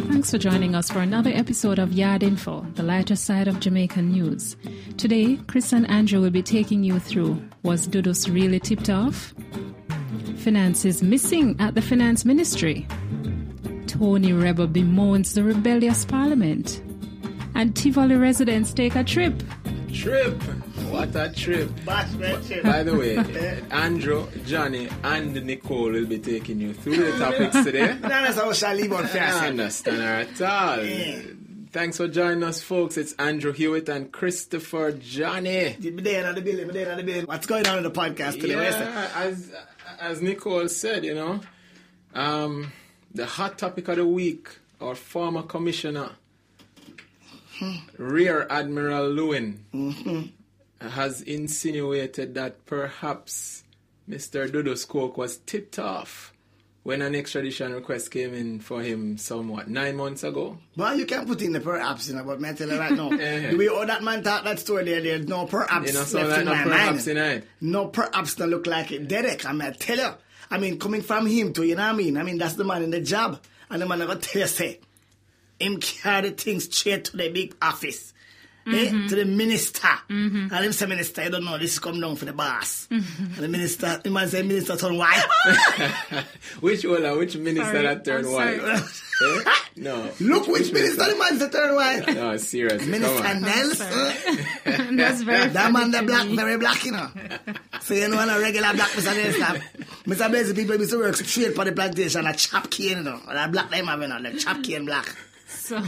Thanks for joining us for another episode of Yard Info, the lighter side of Jamaican news. Today, Chris and Andrew will be taking you through: was Dudus really tipped off? Finances missing at the Finance Ministry. Tony Rebel bemoans the rebellious Parliament. And Tivoli residents take a trip. Trip? What a trip. By the way, Andrew, Johnny, and Nicole will be taking you through the topics today. That's how we shall leave on I understand her at all. Yeah. Thanks for joining us, folks. It's Andrew Hewitt and Christopher Johnny. What's going on in the podcast today? Yeah, as Nicole said, you know, the hot topic of the week, our former commissioner, Rear Admiral Lewin, has insinuated that perhaps Mr. Dudus Coke was tipped off when an extradition request came in for him 9 months ago. Well, you can't put in the perhaps, you know, but I tell you right now, the way all that man talk that story there's no perhaps left in my mind. No perhaps don't look like it. Derek, I mean, I tell you. I mean, coming from him too, you know what I mean? I mean, that's the man in the job. And the man never tell you, say, him carry things straight to the big office. To the minister. And him say, minister, you don't know, this is come down for the boss. And the minister, the man say, minister turn white. Which minister that turned white? No. Look which minister the man that turned white. No, seriously. Minister Nelson. That's very that man, the black, very black, you know. So you know, a regular black Mr. Nelson. Mr. Blaze, people used to work straight for the plantation, a chop cane, you know. Or that black, them have, you know, the chop cane black. So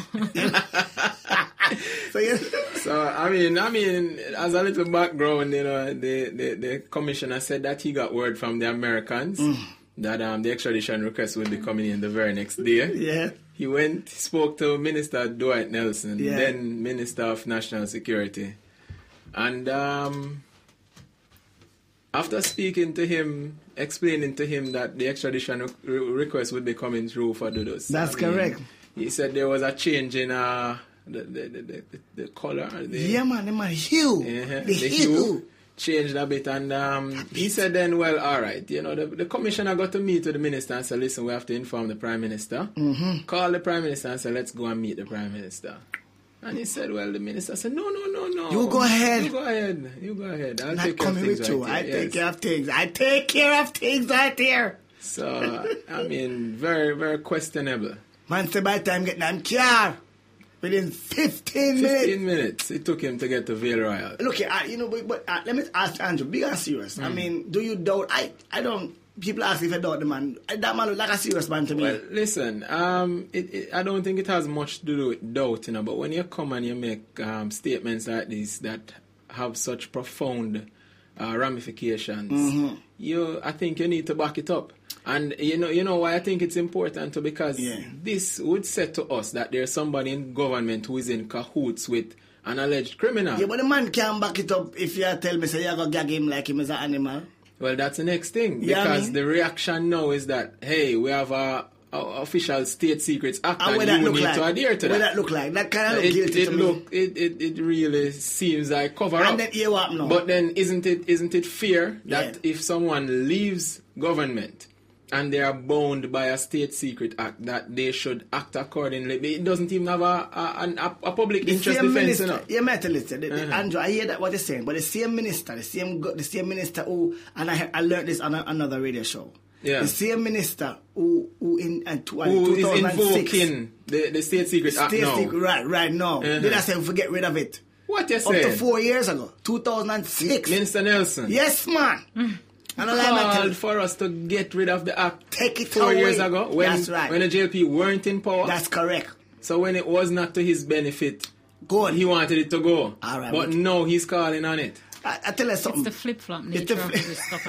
I mean, as a little background, you know, the commissioner said that he got word from the Americans that the extradition request would be coming in the very next day. Yeah. He spoke to Minister Dwight Nelson, then Minister of National Security, and after speaking to him, explaining to him that the extradition request would be coming through for Dudus. That's correct. He said there was a change in the color. Yeah, man, the hue. The hue changed a bit, and he said then, well, all right, you know, the commissioner got to meet with the minister and said, listen, we have to inform the Prime Minister. Call the Prime Minister and say, let's go and meet the Prime Minister. And he said, well, the minister said, no. You go ahead. You go ahead. I'll not take care of things right here. I take care of things. I take care of things right here. So, I mean, very, very questionable. Man said by the time get them car, within 15 minutes. 15 minutes it took him to get to Vale Royal. Look, you know, but let me ask Andrew, big and serious. I mean, do you doubt? I don't. People ask if I doubt the man. That man look like a serious man to me. Well, listen, I don't think it has much to do with doubt, you know, but when you come and you make statements like this that have such profound ramifications, I think you need to back it up. And you know why I think it's important because this would say to us that there's somebody in government who is in cahoots with an alleged criminal. Yeah, but the man can't back it up if you tell me, say, you're going to gag him like him as an animal. Well, that's the next thing. Because the reaction now is that, hey, we have a official State Secrets Act and you need to adhere to that. What that look like? That kind of look guilty to me. It really seems like cover up. And then you what now? But then isn't it fair that if someone leaves government and they are bound by a State Secret Act, that they should act accordingly? It doesn't even have a public interest defense. Yeah, listen, Andrew, I hear that what you're saying, but the same minister who, and I learned this on another radio show. Yeah. The same minister who in 2006 is invoking the State Secret Act now. Right now. Did I say we get rid of it? What you saying? Up to 4 years ago, 2006. Minister Nelson. Yes, man. And called for us to get rid of the act. Take it 4 years ago when, that's right. When the JLP weren't in power. That's correct. So when it was not to his benefit, he wanted it to go. All right, but now he's calling on it. I tell you something. It's the flip-flop nature of this stuff.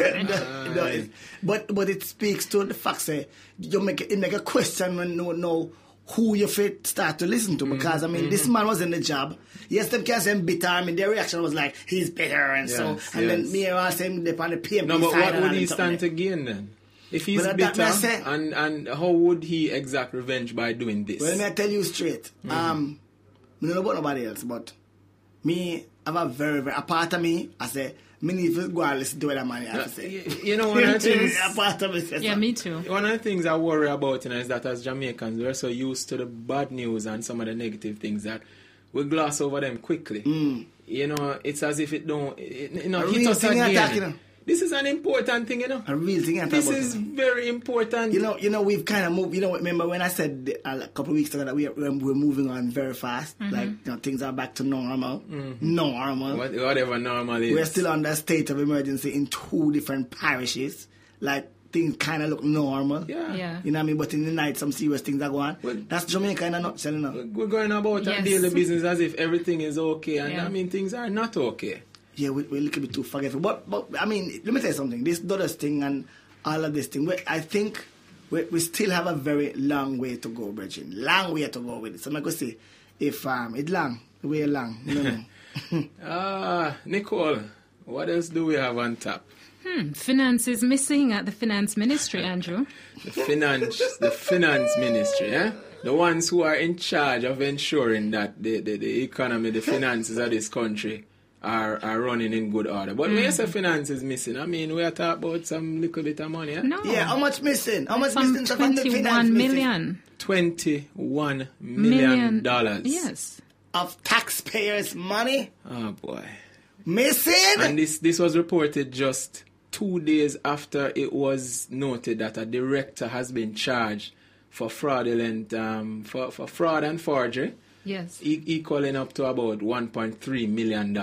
But it speaks to the fact that you make a question when you know who you start to listen to. Because, I mean, this man was in the job. Yes, them can say him bitter. I mean, their reaction was like, he's bitter and then me and I say him on the PMP No, but what would he stand to gain then? If he's bitter, and how would he exact revenge by doing this? Well, let me tell you straight. I don't know about nobody else, but me, I have a very, very, a part of me, I say, Me need to go and listen to what that man has to say. You know, one of the things... Yeah, me too. One of the things I worry about, is that as Jamaicans, we're so used to the bad news and some of the negative things that we gloss over them quickly. You know, it's as if it don't... hit us again. This is an important thing, A real thing. This is very important. You know, we've kind of moved. You know, remember when I said a couple of weeks ago that we're moving on very fast? Like, things are back to normal. Normal. Whatever normal is. We're still under state of emergency in 2 different parishes. Like, things kind of look normal. Yeah. You know what I mean? But in the night, some serious things are going on. Well, that's Jamaica in a nutshell, you know. We're going about our daily business as if everything is okay. And I mean, things are not okay. Yeah, we're a little bit too forgetful. But I mean, let me tell you something. This Dodos thing and all of this thing, I think we still have a very long way to go, Bridget. Long way to go with it. So I'm going to say, if it's long, way long. You know. Nicole, what else do we have on top? Finance is missing at the Finance Ministry, Andrew. The Finance Ministry, eh? The ones who are in charge of ensuring that the economy, the finances of this country are running in good order. But when you say finance is missing, I mean, we are talking about some little bit of money, eh? No. Yeah, how much missing? How much missing from the finance million. $21 million. Yes. Of taxpayers' money? Oh, boy. Missing? And this was reported just 2 days after it was noted that a director has been charged for fraudulent, for fraud and forgery. Yes. Equaling up to about $1.3 million.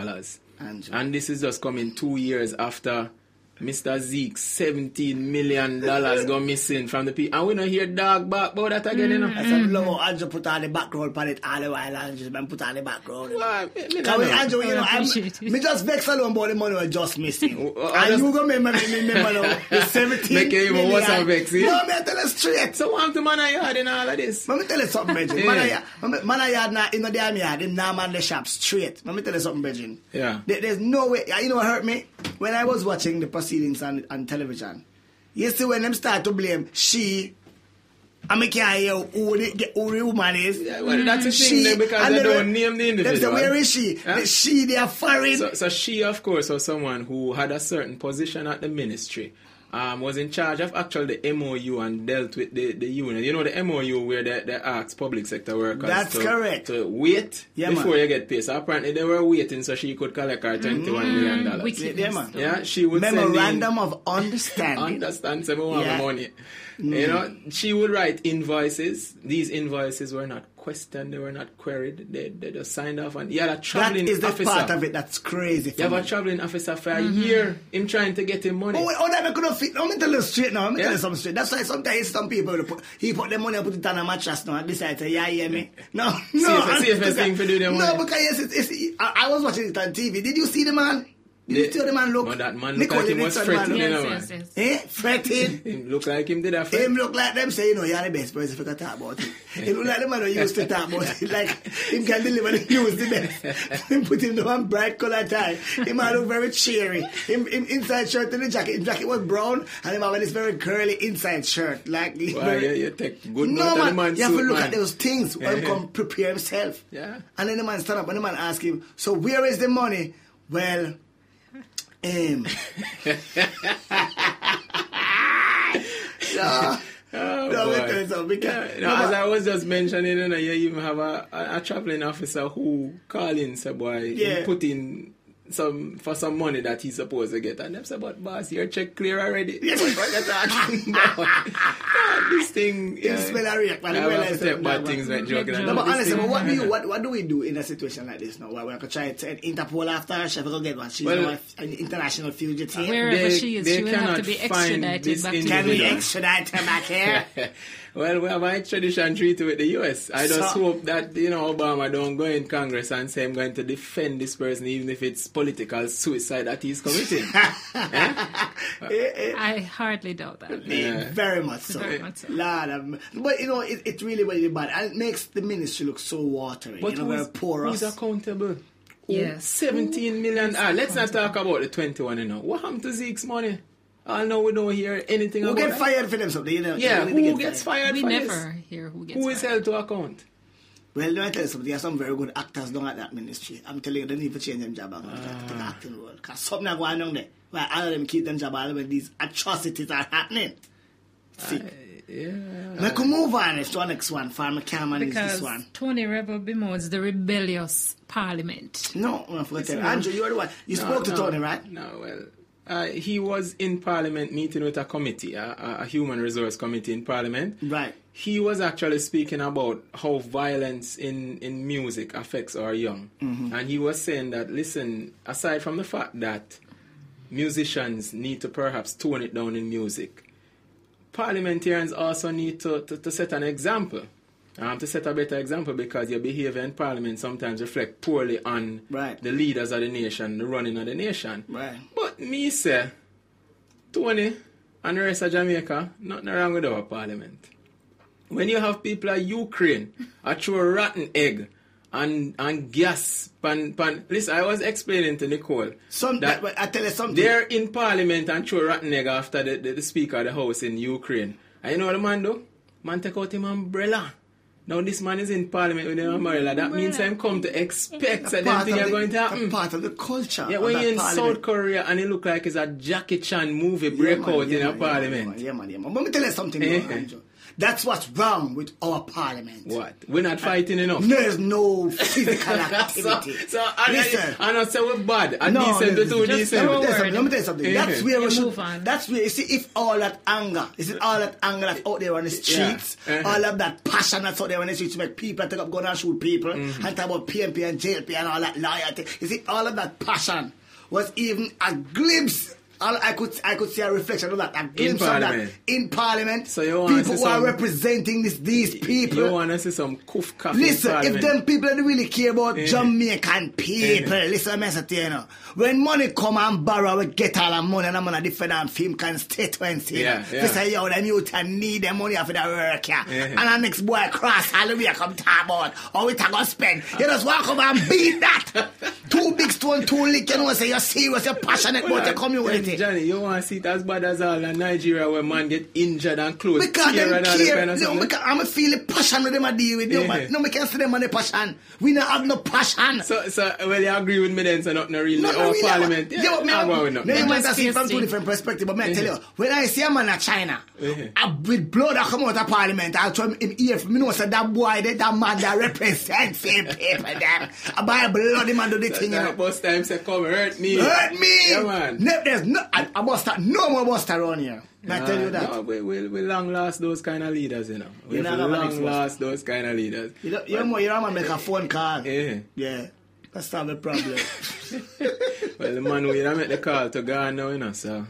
And this is just coming 2 years after Mr. Zeke's $17 million go missing from the people. And we don't hear dog bark about that again, you know. I said, no, Andrew put on the background on it all the while, Andrew put on the background. Well, Andrew, you know, me just vex alone about the money was just missing. And you go remember now, the 17 make you even worse and vex, see? No, me I tell you straight. So what to man a yard in all of this? Let me tell you something, Bridget. Man a yard now, in the damn yard, in now man the shop straight. Let me tell you something, Bridget. Yeah. There's no way, you know what hurt me? When I was watching the proceedings on television, you see when them start to blame she, I make you hear who the woman is. Yeah, well, that's a thing then because they don't name the individual. They say, where is she? Huh? She, they are foreign. So she, of course, was someone who had a certain position at the ministry. Was in charge of actually the MOU and dealt with the union. You know the MOU where they ask public sector workers to wait before you get paid. So apparently they were waiting so she could collect her $21 million. Yeah, she would Memorandum of Understanding. Understand, so we want the money. You know, she would write invoices. These invoices were not questioned, they were not queried. They just signed off. And you had a traveling officer. That is the part of it that's crazy. You have a traveling officer for a year in trying to get him money. That couldn't fit. Let me tell you straight now. Let me tell you something straight. That's why sometimes some people he put their money and put it on a mattress now and decide to hear me. No. See if thing for doing their money. No, because I was watching it on TV. Did you see the man? You see how the man look? But that man look like he was fretting, yes. Fretting? Him look like him did a fret. Him look like them say, you know, you're the best person if you can talk about it. He look like the man who used to talk about it. Like, him can deliver the news the best. Him put him to one bright color tie. Him man look very cheery. Him inside shirt and the jacket. His jacket was brown and him have this very curly inside shirt. Like, you take good note of the man's you have to look at those things when he come prepare himself. Yeah. And then the man stand up and the man ask him, so where is the money? Well, no, as I was just mentioning, you even have a traveling officer who call in, say, boy, put in for some money that he's supposed to get, and them say, but boss, your check clear already. What you talking about? This thing, bad things like joking. No, but honestly, what do we do in a situation like this now? Where we can try to Interpol after her, she will get one. She's an international fugitive. Wherever she is, she will have to be extradited back to Can we extradite her back here? Well, we have an extradition treaty with the US. I just hope that, Obama don't go in Congress and say I'm going to defend this person even if it's political suicide that he's committing. I hardly doubt that. Very much so. But, it's really, really bad. And it makes the ministry look so watery. But who's accountable? Yes. 17 million. Let's not talk about the 21, What happened to Zeke's money? I know we don't hear anything about it. Who get fired for them something, Yeah, who gets fired we for this? We never hear who gets fired. Who is held to account? Well, let me tell you something. There are some very good actors down at that ministry. I'm telling you, they need to change them job and take an acting role. Because something are going on there. Why all of them keep them job all when these atrocities are happening. See? I could move on to the next one. Farmer Cameron is this one. Tony Rebel bemoans the rebellious parliament. No, I forgot to tell you. Andrew, you're the one. You spoke to Tony, right? No, well, he was in Parliament meeting with a committee, a human resource committee in Parliament. Right. He was actually speaking about how violence in music affects our young. Mm-hmm. And he was saying that, listen, aside from the fact that musicians need to perhaps tone it down in music, parliamentarians also need to set an example. To set a better example, because your behavior in Parliament sometimes reflect poorly on the leaders of the nation, the running of the nation. Right. But me say, Tony and the rest of Jamaica, nothing wrong with our Parliament. When you have people like Ukraine, a throw rotten egg and gas, listen, I was explaining to Nicole that I tell you something. They're in Parliament and throw rotten egg after the Speaker of the House in Ukraine. And you know what the man do? Man take out him umbrella. Now this man is in Parliament with an umbrella. That means I'm come to expect that them things are going to happen. Part of the culture. Yeah, when you're in South Korea and it look like it's a Jackie Chan movie breakout in a Parliament. Yeah, man. Let me tell you something, Andrew. That's what's wrong with our Parliament. What? We're not fighting enough. There's no physical activity. I don't say we're bad. And decent to do decent. Let me tell you something. That's where we should. That's where, you see, if all that anger, that's out there on the streets, all of that passion that's out there on the streets to make people take up gun and shoot people, and talk about PMP and JLP and all that loyalty. You see, all of that passion was even a glimpse. I could see a reflection of that, a glimpse of that in Parliament. So you want people who are representing these people. You want to see some koof coffee. Listen, if them people don't really care about Jamaican people, listen, I say to you, when money come and borrow, we get all the money and I'm going to defend them film constituency. They say, yo, them youth need the money for the work, and the next boy cross hallelujah come talk about, or we talk about spend. You just walk over and beat that. Too big stone, too lick, you know, say you're serious, you're passionate about the community. Johnny, you want to see it as bad as all in Nigeria where man get injured and close. Because them care. Because I'm feeling passion with them I deal with. No, we can't see them on the passion. We don't have no passion. So well, you agree with me then, so not really our Parliament. You might see it from two different perspectives, but I tell you, when I see a man in China, with blood that come out of Parliament, I'll try him ear for me, know, so that boy, that man that represents same people, them. I buy a bloody man do the thing, you know. Most times say, come hurt me. Hurt me! Yeah, man. There's no more buster around here. I tell you that. No, we long last those kind of leaders, you know. We long last those kind of leaders. You don't make a phone call. Yeah. That's not the problem. Well, the man will make the call to God now, you know, so.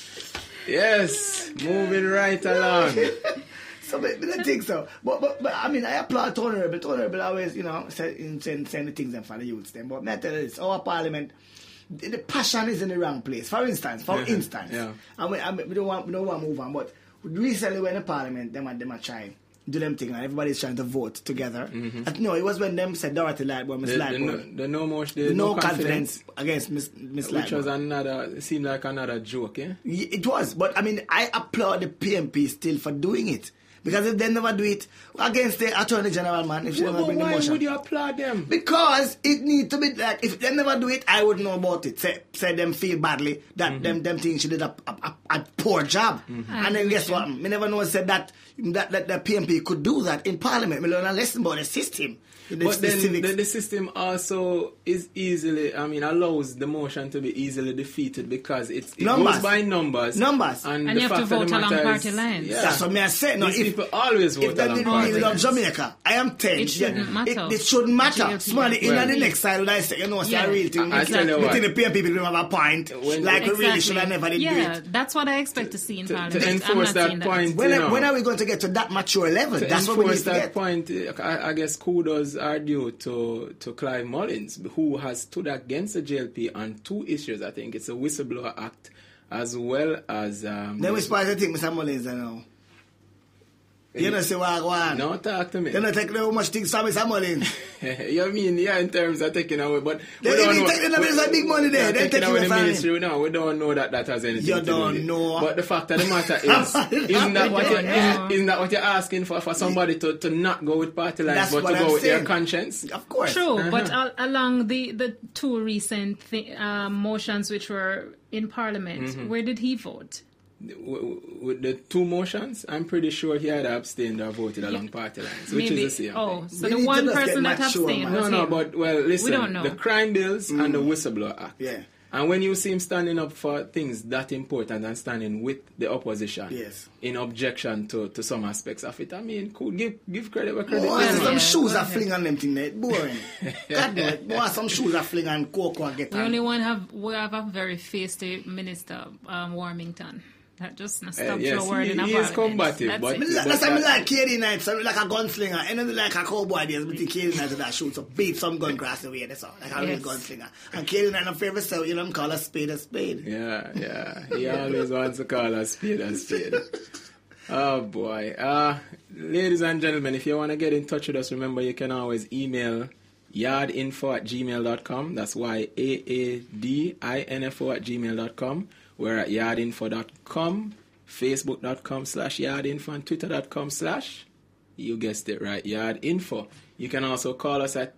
Yes, moving right along. So, but I think so. But I mean, I applaud Tony Rebel. Tony Rebel always, you know, saying the things for the youths. But I tell you this, our Parliament, the passion is in the wrong place. For instance, and we don't want to move on. But recently, when the Parliament, them are trying do them thing, and everybody's trying to vote together. No, it was when them said Dorothy Lightboy, Miss Lightboy. The no confidence against Miss Lightboy. Which was seemed like another joke, eh? It was, but I mean, I applaud the PMP still for doing it. Because if they never do it against the Attorney General, man, if she never bring the motion. Why would you applaud them? Because it needs to be like, if they never do it, I would know about it. Say them feel badly that them think she did a poor job. And then guess what? Me never know said that the PMP could do that in Parliament. We learn a lesson about the system. But then the system also is easily, allows the motion to be easily defeated because it goes by numbers. And you have to vote along party lines. Yeah. That's what I say. No, people always vote along party lines. If they love Jamaica, I am telling you. It shouldn't matter. It shouldn't matter. Smally, in the next side, I say, you know, it's a real thing. I tell you what. The PMP people have a point. Like, we really should have never did do it. Yeah, that's what I expect to see in Parliament. To enforce that point. When are we going to get to that mature level? That's what we need to get. To enforce that point, I guess kudos are due to Clive Mullins, who has stood against the JLP on two issues. I think it's a whistleblower act as well as... then we suppose I think Mr. Mullins, I know. You know, say what I want. No, talk to me. They don't take how much things from Mr. Mullins. You mean, in terms of taking away, but they don't know. There's big money there. They're taking away the ministry. No, we don't know that has anything you to do with it. You don't know. But the fact of the matter is, isn't that what you're asking for somebody to not go with party lines, but to go with their conscience? Of course. True, but along the two recent motions which were in Parliament, where did he vote? With the two motions, I'm pretty sure he had abstained or voted along party lines, which is the same thing. So the one person that abstained was No, but, well, listen, we don't know. The crime bills and the Whistleblower Act. Yeah. And when you see him standing up for things that important and standing with the opposition in objection to some aspects of it, I mean, cool, give credit where credit is due. Some shoes are fling on them thing there. Boring. God know it. Boy, some shoes are fling on cocoa and get on. We have a very feisty minister, Warmington. That just stop your word in a he is combative, but that's why I like Katie Knight, so like a gunslinger, and then like a cowboy days, but Katie Knight that shoots, so beat some gun across the way, that's all, like a real gunslinger. And Katie Knight, my favorite, so you know, call a spade a spade. Yeah, he always wants to call a spade a spade. Oh boy. Ladies and gentlemen, if you want to get in touch with us, remember you can always email yardinfo@gmail.com. That's YAADINFO@gmail.com. We're at yardinfo.com, facebook.com/yardinfo, and twitter.com/ you guessed it right, yardinfo. You can also call us at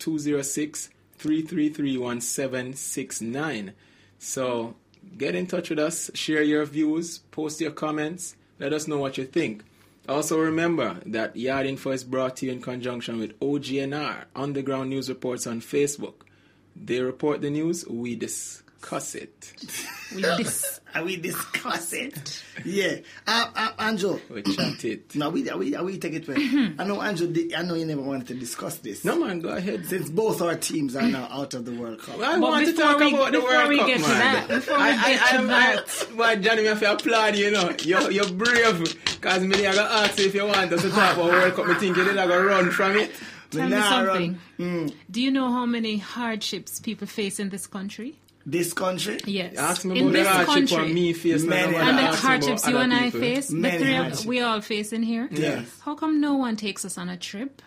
206-333-1769. So get in touch with us, share your views, post your comments, let us know what you think. Also remember that Yard Info is brought to you in conjunction with OGNR, Underground News Reports on Facebook. They report the news, we discuss it. We discuss it. Yeah. Andrew. We chat it. No, we take it away. I know, Andrew, I know you never wanted to discuss this. No, man, go ahead. Since both our teams are now out of the World Cup. I want to talk about the World Cup, man. Before we get to that. Why, Johnny, me have to applaud you, know. You're brave. Because me, I got to ask you if you want us to talk about World Cup. Me think you're going to run from it. Tell me something. Do you know how many hardships people face in this country? This country? Yes. Ask me about the hardship on me face. And the hardships you and I face, we all face in here. Yes. How come no one takes us on a trip?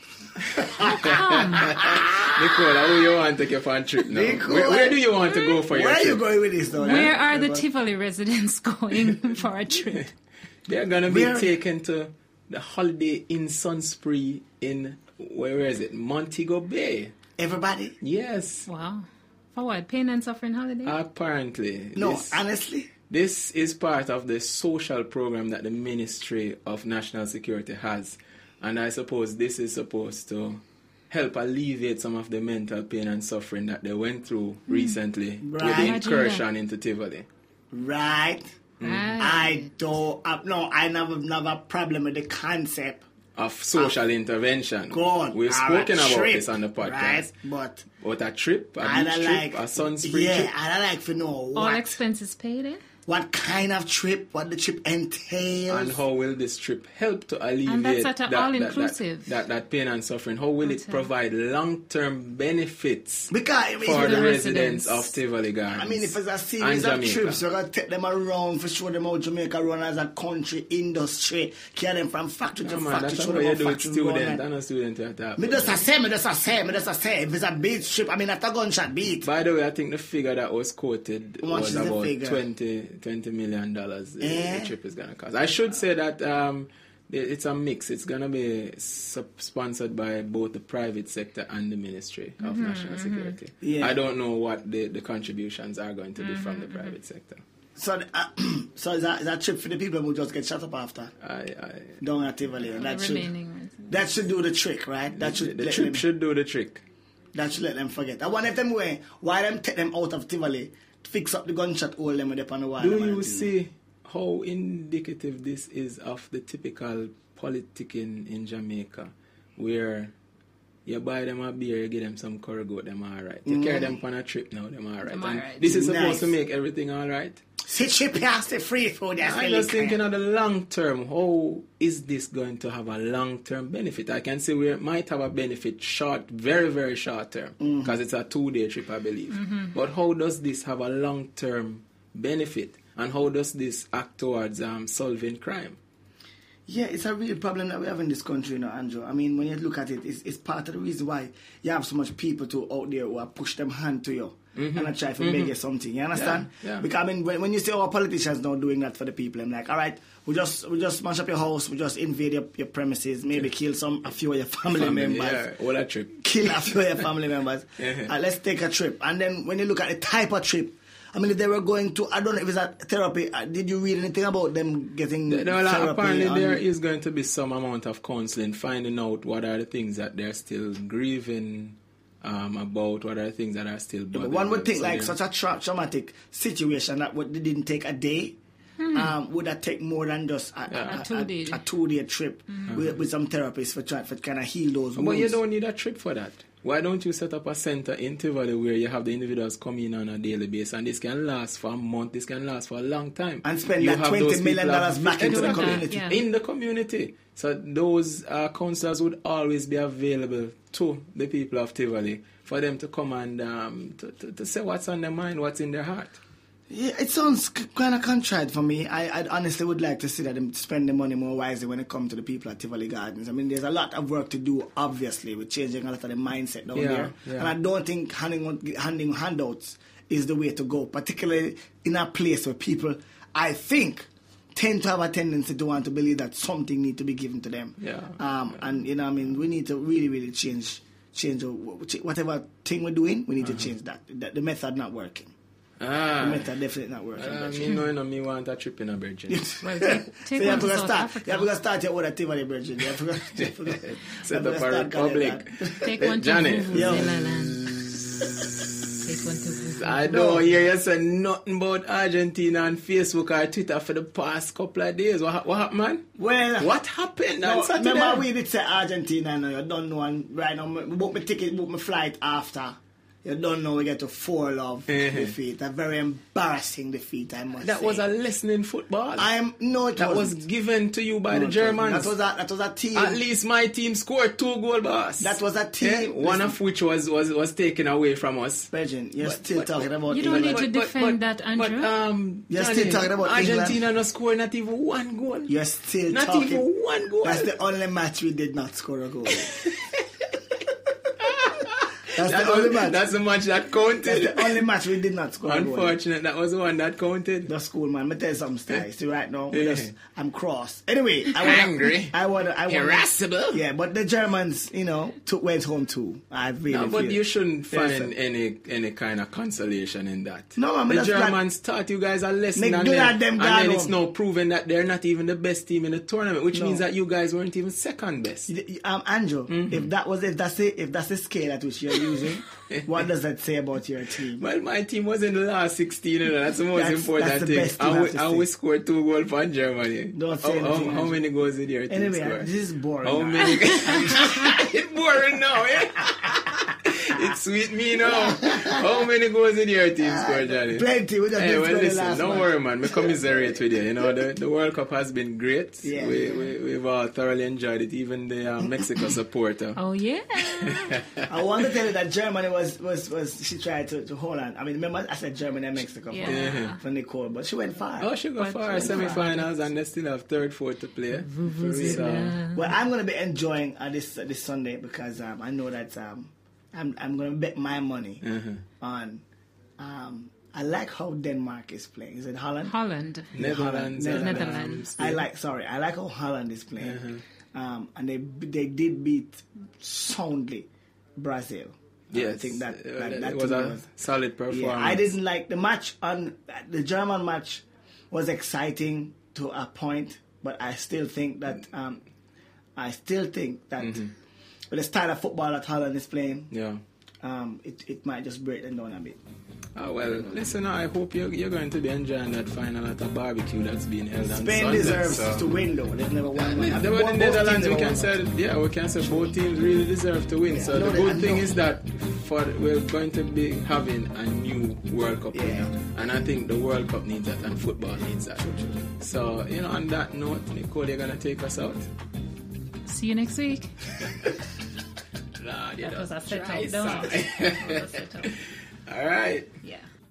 How come? Nicole, how do you want to take you on a trip now? Where do you want to go for your trip? Where are you going with this though? Where are the Tivoli residents going for a trip? They're going to be taken to the Holiday Inn Sunspree in, where is it? Montego Bay. Everybody? Yes. Wow. For what? Pain and suffering holiday? Apparently. No, honestly. This is part of the social program that the Ministry of National Security has. And I suppose this is supposed to help alleviate some of the mental pain and suffering that they went through recently with the incursion into Tivoli. Right. I never have a problem with the concept of social intervention. God, we've spoken about this on the podcast. Right, but a trip, a beach trip, a Sunspree trip. Yeah, I'd like to know all expenses paid, eh? What kind of trip, what the trip entails. And how will this trip help to alleviate that's at all-inclusive. That pain and suffering? How will it provide long-term benefits for the residents of Tivoli Gardens? I mean, if it's a series of trips, we're going to take them around for show them how Jamaica run as a country industry, carry them from factory to factory, show them how factory run. I'm a student at that. Me just say. If it's a beach trip, I mean, at a gunshot beat. By the way, I think the figure that was quoted was about $20 million the trip is going to cost. I should say that it's a mix. It's going to be sponsored by both the private sector and the Ministry of National Security. Yeah. I don't know what the contributions are going to be from the private sector. So is that trip for the people who just get shut up after? Down at Tivoli. That should do the trick, right? The trip should do the trick. That should let them forget. I wonder if them why them take them out of Tivoli, fix up the gunshot hole them up on the wall. Do you see how indicative this is of the typical politicking in Jamaica, where you buy them a beer, you give them some curry goat, them alright. You carry them on a trip now, them alright. This is supposed to make everything alright. See, cheap the free food. I'm just thinking of the long term. How is this going to have a long term benefit? I can say we might have a benefit very, very short term, because it's a 2-day trip, I believe. But how does this have a long term benefit? And how does this act towards solving crime? Yeah, it's a real problem that we have in this country, Andrew. I mean, when you look at it, it's part of the reason why you have so much people out there who are push them hand to you and I try to make you something. You understand? Yeah. Because I mean, when you see our politicians now doing that for the people, I'm like, all right, we just smash up your house, we just invade your premises, maybe kill a few of your family members. Yeah, all that trip. Kill a few of your family members. Let's take a trip. And then when you look at the type of trip, I mean, if they were going to, I don't know if it's a therapy, did you read anything about them getting therapy? Apparently there is going to be some amount of counseling, finding out what are the things that they're still grieving about, what are the things that are still bothering them. One would think like such a traumatic situation that didn't take a day, would that take more than just a 2-day trip with some therapists for kind of heal those wounds? But you don't need a trip for that. Why don't you set up a center in Tivoli where you have the individuals come in on a daily basis, and this can last for a month, this can last for a long time. And spend that $20 million back into the community. In the community. So those counselors would always be available to the people of Tivoli for them to come and to say what's on their mind, what's in their heart. Yeah, it sounds kind of contrite for me. I honestly would like to see that them spend the money more wisely when it comes to the people at Tivoli Gardens. I mean, there's a lot of work to do, obviously, with changing a lot of the mindset down there. Yeah. And I don't think handing handouts is the way to go, particularly in a place where people, I think, tend to have a tendency to want to believe that something needs to be given to them. And, you know, I mean, we need to really, really change whatever thing we're doing, we need to change that. The method not working. The method definitely not working. Me want a trip in a Virgin. Well, take one to South Africa. You have to start your own at Tivoli Virgin. You have to set up a republic. Take one to Zealand. Take one to I don't hear you say nothing about Argentina on Facebook or Twitter for the past couple of days. What happened, man? Well, what happened? No, remember we did say Argentina. No, you don't know. And right now, book my ticket, book my flight after. You don't know we get to 4-0 defeat. A very embarrassing defeat, I must say. That was a lesson in football. That was given to you by the Germans. That was a team. At least my team scored 2 goals, boss. That was a team. One of which was taken away from us. Virgin, you're still talking about you England. You don't need to defend that, Andrew. You're still talking about Argentina not scored not even 1 goal. You're still not talking. Not even 1 goal. That's the only match we did not score a goal. That's the match that counted. That's the only match we did not score. Unfortunate, that was the one that counted. That's cool, man. Let me tell you something, Sty. See, right now, I'm cross. Anyway, angry. I want irascible. Yeah, but the Germans, went home too. But you shouldn't find any kind of consolation in that. No, man. The Germans taught you guys a lesson, and then it's now proven that they're not even the best team in the tournament, which means that you guys weren't even second best. Andrew, if that's the scale at which you're using, what does that say about your team? Well, my team was in the last 16, that's the most important thing. And we scored 2 goals for Germany. Don't say anything. How many goals did your team score? This is boring. How many? It's boring now, It's sweet me now. How many goals did your team score, Johnny? Plenty. Listen, don't worry, man. Me commiserate with you. The World Cup has been great. Yeah. We've all thoroughly enjoyed it. Even the Mexico supporter. Oh yeah. I want to tell you that Germany was she tried to hold on. I mean, remember I said Germany and Mexico for Nicole, but she went far. Oh, she got far. Semi-finals, and they still have 3rd, 4th to play. Well, I'm going to be enjoying this Sunday because I know that I'm going to bet my money on. I like how Denmark is playing. Is it Holland? Holland. Netherlands. I like how Holland is playing. And they did beat soundly Brazil. Yes, I think that was a solid performance. Yeah, I didn't like the match. The German match was exciting to a point, but I still think that with the style of football that Holland is playing, it might just break them down a bit. Well, listen, I hope you're going to be enjoying that final at a barbecue that's being held on Sunday. Spain deserves to win, though. They've never won. The Netherlands, we can say both teams really deserve to win. So the good thing is that we're going to be having a new World Cup winner. And I think the World Cup needs that and football needs that. So, on that note, Nicole, you're going to take us out? See you next week. That was a setup. All right. Yeah.